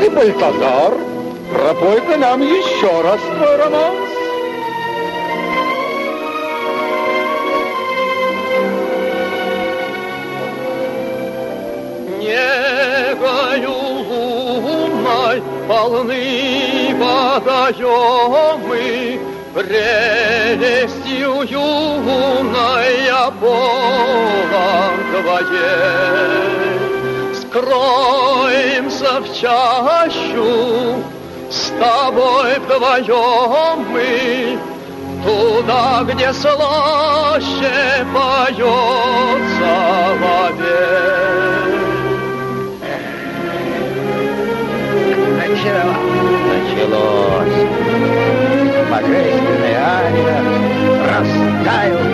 И, Бальтазар, пропой-ка нам еще раз твой романс. Негою лунной полны водоемы, прелестью юная полон твоей. Скроемся в чащу, с тобой вдвоем мы, туда, где слаще поется вовек. Началось. Божественная ария растаял.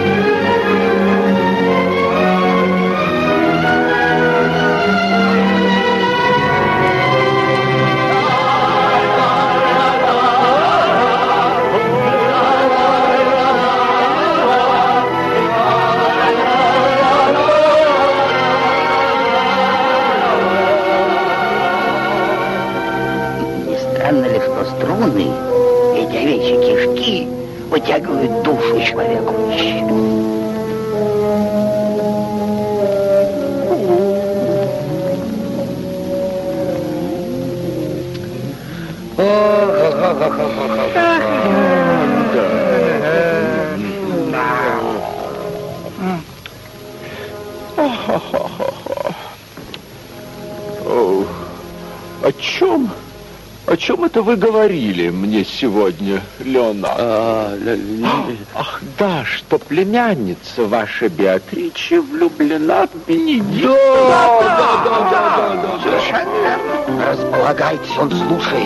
Струны и девичьи кишки вытягивают душу человеку. О чем это вы говорили мне сегодня, Леонард? Ах, да, что племянница ваша Беатриче влюблена в Бенедикта. Да. Совершенно верно. Располагайтесь, он слушает.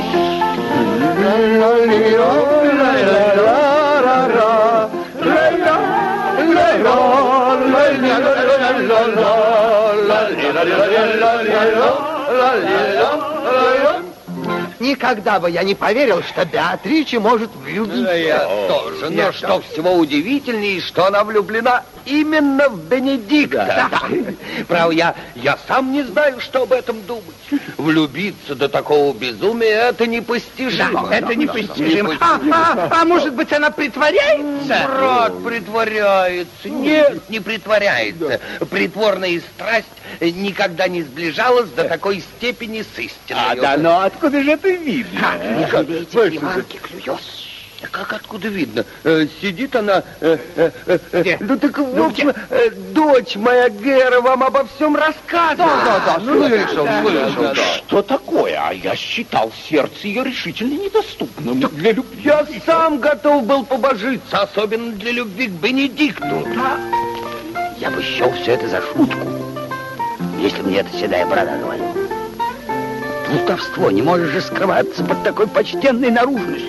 Никогда бы я не поверил, что Беатриче может влюбиться. Я тоже. Но что всего удивительнее, что она влюблена именно в Бенедикта. Да. Право, я сам не знаю, что об этом думать. Влюбиться до такого безумия — это непостижимо. Это непостижимо. А может быть, она притворяется? Брат, притворяется. Нет, не притворяется. Притворная страсть никогда не сближалась до такой степени с истиной. Да, но откуда же это видно? Как эти приманки клюет? Как откуда видно? Сидит она... Ну так вот, дочь моя Гера вам обо всем рассказывала. Да, слышал. Что такое? А я считал сердце ее решительно недоступным для любви. Я сам готов был побожиться, особенно для любви к Бенедикту. Я бы счел все это за шутку, если мне эта седая борода говорила. Плутовство, не можешь же скрываться под такой почтенной наружностью.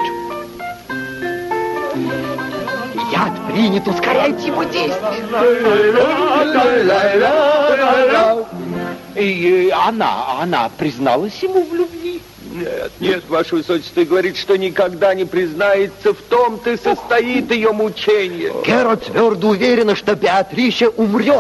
Яд принят, ускоряет его действие. И она призналась ему в любви? Нет, ваше высочество, говорит, что никогда не признается в том-то и состоит ее мучение. Гера твердо уверена, что Беатриче умрет.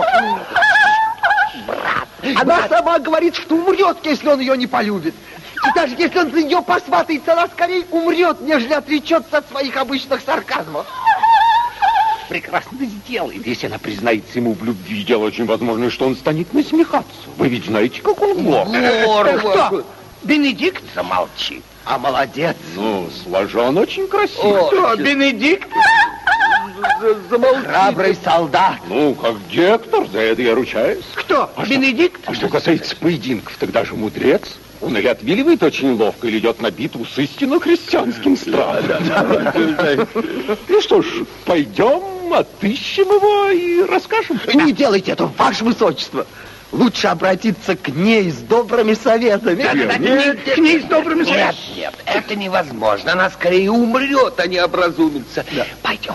Брат, она сама говорит, что умрет, если он ее не полюбит. И даже если он за нее посватается, она скорее умрет, нежели отречется от своих обычных сарказмов. Прекрасно сделает. Если она признается ему в любви, дело очень возможно, что он станет насмехаться. Вы ведь знаете, как он горд. Кто? Бенедикт? Замолчи. А молодец. Ну, сложен очень красиво. Кто? Бенедикт? Замолчи. Храбрый солдат. Ну, как Гектор, за это я ручаюсь. Кто? Бенедикт? А что касается поединков, тогда же мудрец. Он или отвиливает очень ловко, или идет на битву с истинно христианским страхом. Ну что ж, пойдем, отыщем его и расскажем. Не делайте это, ваше высочество. Лучше обратиться к ней с добрыми советами. К ней с добрыми советами. Нет, это невозможно. Она скорее умрет, а не образумится. Пойдем.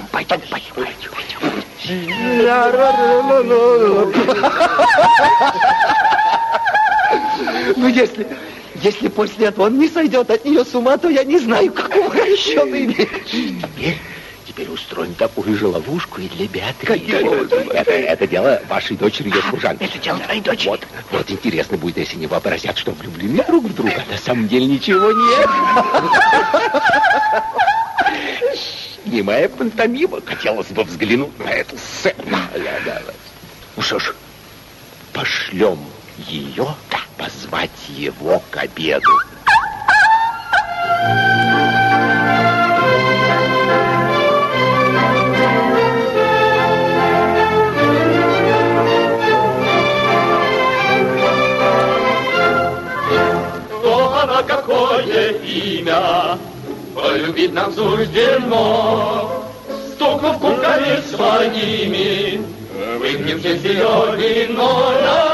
Ну, если после этого он не сойдет от нее с ума, то я не знаю, какого еще иметь. теперь устроим такую же ловушку и для Беатрис. Это дело вашей дочери, ее служанки. Это дело твоей дочери. Вот интересно будет, если они вообразят, что влюблены друг в друга. На самом деле ничего нет. Немая пантомима. Хотелось бы взглянуть на эту сцену. Ну что ж, пошлем ее позвать его к обеду. Кто она, какое имя, полюбить нам суждено. Стукнув кубками своими, выпьем честь ее вино.